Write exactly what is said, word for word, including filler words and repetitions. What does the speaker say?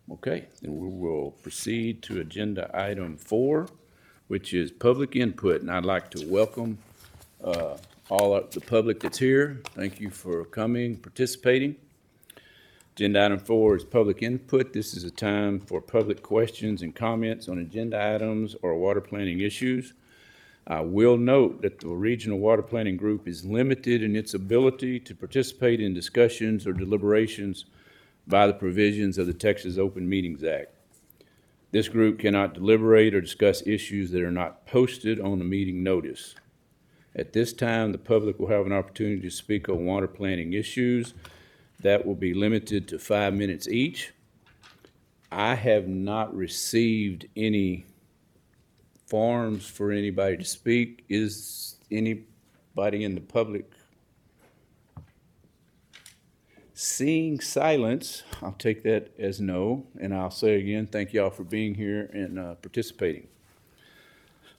Okay, then we will proceed to agenda item four, which is public input. And I'd like to welcome uh, all of the public that's here. Thank you for coming, participating. Agenda item four is public input. This is a time for public questions and comments on agenda items or water planning issues. I will note that the Regional Water Planning Group is limited in its ability to participate in discussions or deliberations by the provisions of the Texas Open Meetings Act. This group cannot deliberate or discuss issues that are not posted on the meeting notice. At this time, the public will have an opportunity to speak on water planning issues. That will be limited to five minutes each. I have not received any forms for anybody to speak. Is anybody in the public? Seeing silence, I'll take that as no, and I'll say again, thank y'all for being here and uh, participating.